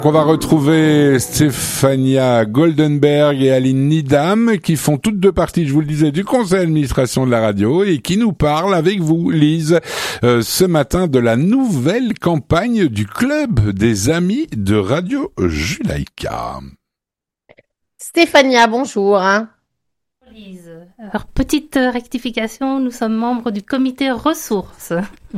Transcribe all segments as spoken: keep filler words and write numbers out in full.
On va retrouver Stéphania Goldenberg et Aline Nidam qui font toutes deux parties, je vous le disais, du conseil d'administration de la radio et qui nous parlent avec vous, Lise, euh, ce matin de la nouvelle campagne du Club des Amis de Radio Judaïka. Stéphania, bonjour. Hein. Lise. Alors, petite rectification, nous sommes membres du comité ressources.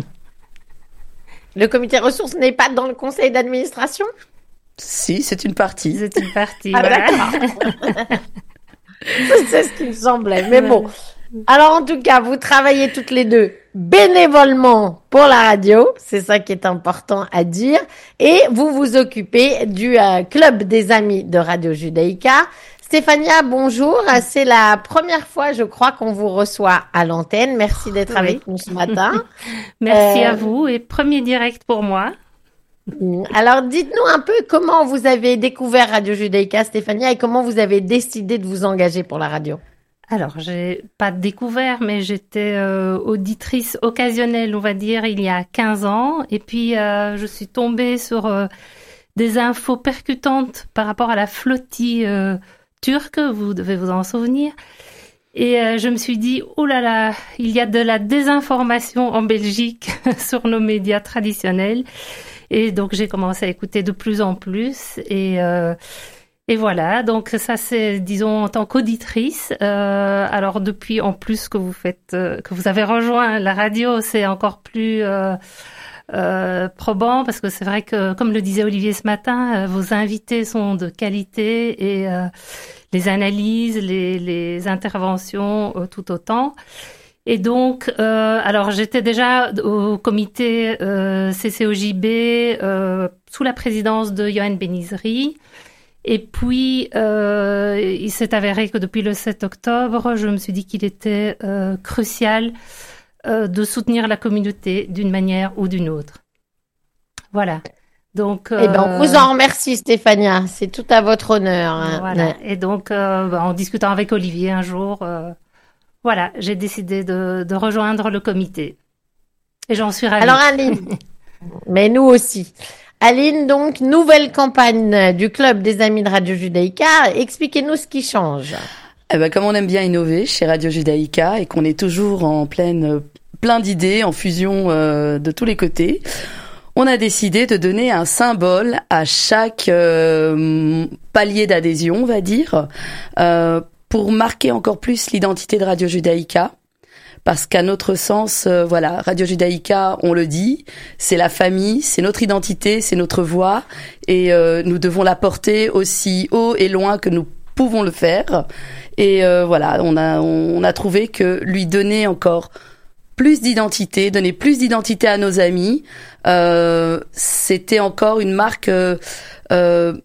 Le comité ressources n'est pas dans le conseil d'administration ? Si, c'est une partie. C'est une partie, ah, voilà. D'accord. C'est ce qui me semblait, mais bon. Alors, en tout cas, vous travaillez toutes les deux bénévolement pour la radio, c'est ça qui est important à dire, et vous vous occupez du euh, club des amis de Radio Judaïka. Stéphania, bonjour. C'est la première fois, je crois, qu'on vous reçoit à l'antenne. Merci d'être oui. avec nous ce matin. Merci euh... à vous et premier direct pour moi. Alors, dites-nous un peu comment vous avez découvert Radio Judaïka, Stéphania, et comment vous avez décidé de vous engager pour la radio. Alors, j'ai pas découvert, mais j'étais euh, auditrice occasionnelle, on va dire, il y a quinze ans. Et puis, euh, je suis tombée sur euh, des infos percutantes par rapport à la flottille euh, turque, vous devez vous en souvenir. Et euh, je me suis dit, oh là là, il y a de la désinformation en Belgique sur nos médias traditionnels. Et donc, j'ai commencé à écouter de plus en plus. Et, euh, et voilà, donc ça, c'est, disons, en tant qu'auditrice. Euh, alors, depuis, en plus, que vous faites, euh, que vous avez rejoint la radio, c'est encore plus euh, euh, probant. Parce que c'est vrai que, comme le disait Olivier ce matin, euh, vos invités sont de qualité et euh, les analyses, les, les interventions, euh, tout autant. Et donc, euh, alors j'étais déjà au comité euh, C C O J B euh, sous la présidence de Yohann Benizri. Et puis, euh, il s'est avéré que depuis le sept octobre, je me suis dit qu'il était euh, crucial euh, de soutenir la communauté d'une manière ou d'une autre. Voilà. Donc, euh, eh ben, on vous en remercie, Stéphania. C'est tout à votre honneur. Hein. Voilà. Ouais. Et donc, euh, bah, en discutant avec Olivier un jour... Euh, Voilà, j'ai décidé de, de rejoindre le comité. Et j'en suis ravie. Alors Aline, mais nous aussi. Aline, donc, nouvelle campagne du Club des Amis de Radio Judaïka. Expliquez-nous ce qui change. Eh ben, comme on aime bien innover chez Radio Judaïka et qu'on est toujours en pleine, plein d'idées, en fusion euh, de tous les côtés, on a décidé de donner un symbole à chaque euh, palier d'adhésion, on va dire, euh, pour marquer encore plus l'identité de Radio Judaïka, parce qu'à notre sens, euh, voilà, Radio Judaïka, on le dit, c'est la famille, c'est notre identité, c'est notre voix, et euh, nous devons la porter aussi haut et loin que nous pouvons le faire. Et euh, voilà, on a on a trouvé que lui donner encore plus d'identité, donner plus d'identité à nos amis, euh, c'était encore une marque euh, euh,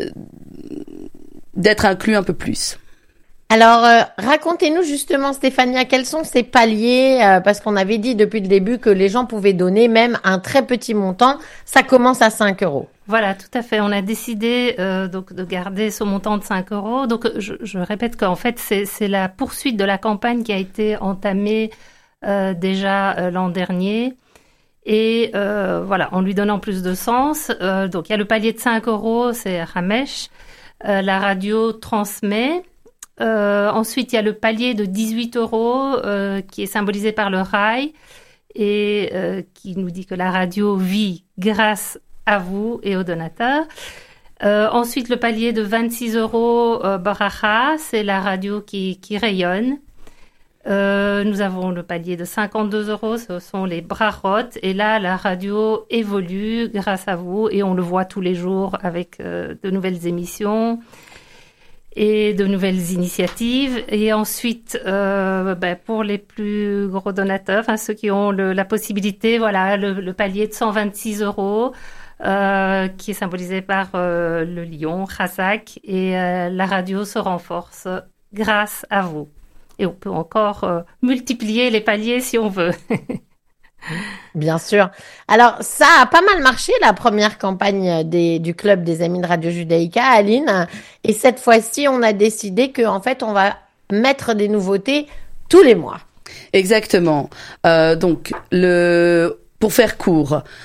d'être inclus un peu plus. Alors, euh, racontez-nous justement, Stéphania, quels sont ces paliers euh, parce qu'on avait dit depuis le début que les gens pouvaient donner même un très petit montant. Ça commence à cinq euros. Voilà, tout à fait. On a décidé euh, donc de garder ce montant de cinq euros. Donc, je, je répète qu'en fait, c'est, c'est la poursuite de la campagne qui a été entamée euh, déjà euh, l'an dernier. Et euh, voilà, en lui donnant plus de sens. Euh, donc, il y a le palier de cinq euros, c'est Ramesh. Euh, la radio transmet. Euh, ensuite, il y a le palier de dix-huit euros euh, qui est symbolisé par le rail et euh, qui nous dit que la radio vit grâce à vous et aux donateurs. Euh, ensuite, le palier de vingt-six euros euh, Baracha, c'est la radio qui, qui rayonne. Euh, nous avons le palier de cinquante-deux euros, ce sont les Brachot. Et là, la radio évolue grâce à vous et on le voit tous les jours avec euh, de nouvelles émissions et de nouvelles initiatives. Et ensuite, euh, ben, pour les plus gros donateurs, enfin ceux qui ont le, la possibilité, voilà, le, le palier de cent vingt-six euros, euh, qui est symbolisé par euh, le lion, Chazak, et euh, la radio se renforce grâce à vous. Et on peut encore euh, multiplier les paliers si on veut. Bien sûr. Alors, ça a pas mal marché, la première campagne des, du Club des Amis de Radio Judaïka, Aline. Et cette fois-ci, on a décidé qu'en fait, on va mettre des nouveautés tous les mois. Exactement. Euh, donc, le, pour faire court,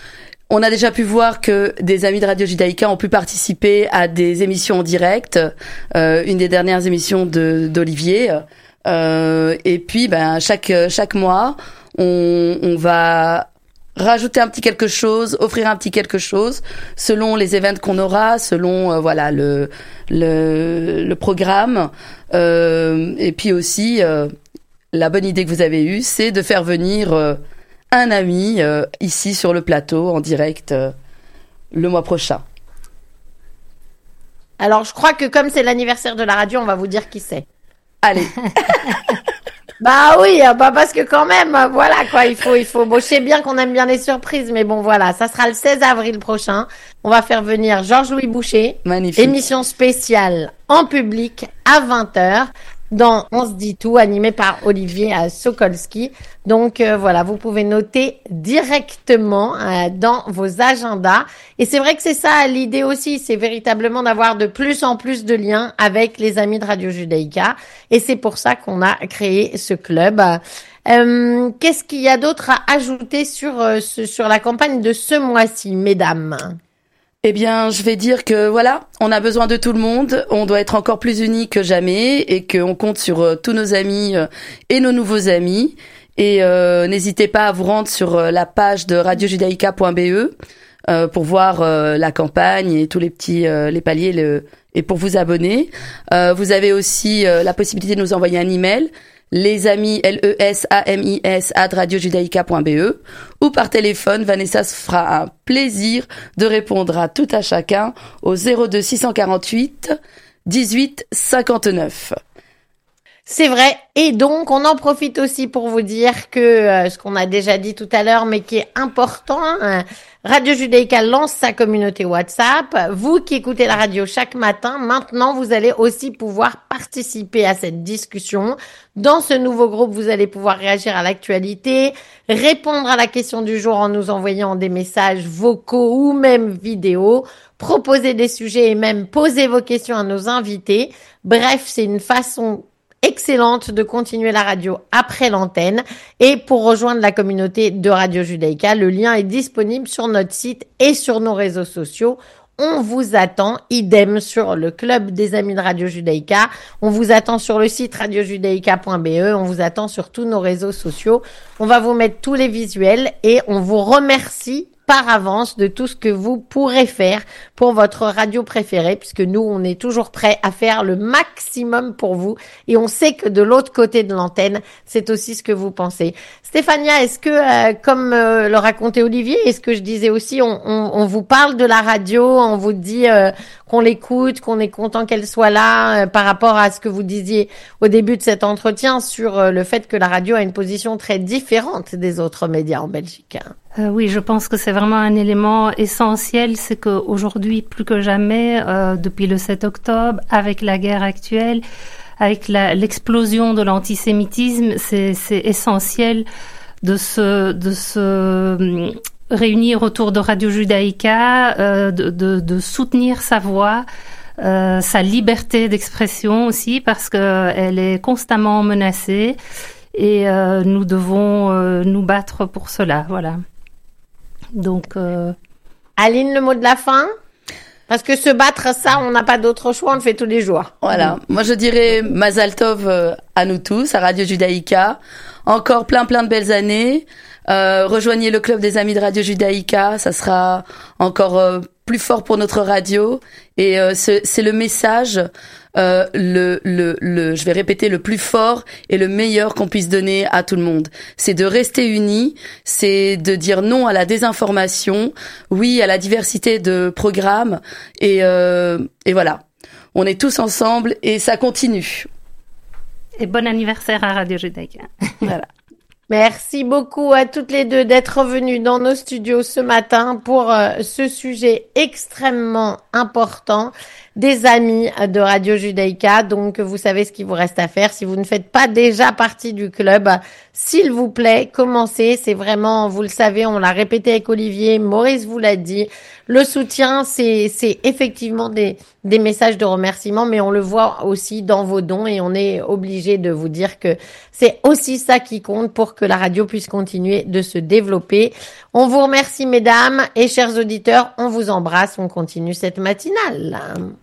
on a déjà pu voir que des amis de Radio Judaïka ont pu participer à des émissions en direct, euh, une des dernières émissions de d'Olivier. Euh, et puis, ben chaque chaque mois, on, on va rajouter un petit quelque chose, offrir un petit quelque chose selon les événements qu'on aura, selon euh, voilà le le le programme. Euh, et puis aussi, euh, la bonne idée que vous avez eue, c'est de faire venir euh, un ami euh, ici sur le plateau en direct euh, le mois prochain. Alors, je crois que comme c'est l'anniversaire de la radio, on va vous dire qui c'est. Allez. Bah oui, bah parce que quand même, voilà quoi, il faut, il faut. Bon, je sais bien qu'on aime bien les surprises, mais bon, voilà, ça sera le seize avril prochain. On va faire venir Georges-Louis Boucher. Magnifique. Émission spéciale en public à vingt heures dans On se dit tout, animé par Olivier Sokolski. Donc euh, voilà, vous pouvez noter directement euh, dans vos agendas. Et c'est vrai que c'est ça l'idée aussi, c'est véritablement d'avoir de plus en plus de liens avec les amis de Radio Judaïka. Et c'est pour ça qu'on a créé ce club. Euh, qu'est-ce qu'il y a d'autre à ajouter sur, euh, ce, sur la campagne de ce mois-ci, mesdames ? Eh bien, je vais dire que voilà, on a besoin de tout le monde, on doit être encore plus unis que jamais et qu'on compte sur euh, tous nos amis euh, et nos nouveaux amis. Et euh, n'hésitez pas à vous rendre sur euh, la page de radio judaïka point b e euh, pour voir euh, la campagne et tous les petits euh, les paliers le, et pour vous abonner. Euh, vous avez aussi euh, la possibilité de nous envoyer un email. Les amis, L E S A M I S, at radio judaïka point b e, ou par téléphone. Vanessa se fera un plaisir de répondre à tout à chacun au zéro deux six cent quarante-huit dix-huit cinquante-neuf. C'est vrai. Et donc, on en profite aussi pour vous dire que euh, ce qu'on a déjà dit tout à l'heure, mais qui est important, hein, Radio Judaïka lance sa communauté WhatsApp. Vous qui écoutez la radio chaque matin, maintenant, vous allez aussi pouvoir participer à cette discussion. Dans ce nouveau groupe, vous allez pouvoir réagir à l'actualité, répondre à la question du jour en nous envoyant des messages vocaux ou même vidéo, proposer des sujets et même poser vos questions à nos invités. Bref, c'est une façon excellente de continuer la radio après l'antenne. Et pour rejoindre la communauté de Radio Judaïka, le lien est disponible sur notre site et sur nos réseaux sociaux. On vous attend, idem sur le club des amis de Radio Judaïka. On vous attend sur le site radio judaïka point b e. On vous attend sur tous nos réseaux sociaux. On va vous mettre tous les visuels et on vous remercie par avance de tout ce que vous pourrez faire pour votre radio préférée, puisque nous, on est toujours prêts à faire le maximum pour vous et on sait que de l'autre côté de l'antenne, c'est aussi ce que vous pensez. Stéphania, est-ce que, euh, comme euh, le racontait Olivier, et ce que je disais aussi, on, on, on vous parle de la radio, on vous dit euh, qu'on l'écoute, qu'on est content qu'elle soit là, euh, par rapport à ce que vous disiez au début de cet entretien sur euh, le fait que la radio a une position très différente des autres médias en Belgique. Euh, oui, je pense que c'est vraiment un élément essentiel, c'est qu'aujourd'hui, plus que jamais, euh, depuis le sept octobre, avec la guerre actuelle, avec la, l'explosion de l'antisémitisme, c'est, c'est essentiel de se, de se réunir autour de Radio Judaïka, euh, de, de, de soutenir sa voix, euh, sa liberté d'expression aussi, parce que elle est constamment menacée et euh, nous devons euh, nous battre pour cela. Voilà. Donc, euh... Aline, le mot de la fin? Parce que se battre, ça, on n'a pas d'autre choix, on le fait tous les jours. Voilà. Moi, je dirais Mazal Tov euh, à nous tous, à Radio Judaïka. Encore plein, plein de belles années. Euh, rejoignez le club des amis de Radio Judaïka. Ça sera encore euh, plus fort pour notre radio. Et euh, c'est, c'est le message, euh, le, le, le, je vais répéter, le plus fort et le meilleur qu'on puisse donner à tout le monde. C'est de rester unis, c'est de dire non à la désinformation, oui à la diversité de programmes. Et, euh, et voilà, on est tous ensemble et ça continue. Et bon anniversaire à Radio Judaïka. Voilà. Merci beaucoup à toutes les deux d'être venues dans nos studios ce matin pour euh, ce sujet extrêmement important des amis de Radio Judaïka. Donc, vous savez ce qu'il vous reste à faire. Si vous ne faites pas déjà partie du club, s'il vous plaît, commencez. C'est vraiment, vous le savez, on l'a répété avec Olivier, Maurice vous l'a dit. Le soutien, c'est, c'est effectivement des, des messages de remerciement, mais on le voit aussi dans vos dons et on est obligé de vous dire que c'est aussi ça qui compte pour que la radio puisse continuer de se développer. On vous remercie, mesdames et chers auditeurs. On vous embrasse. On continue cette matinale.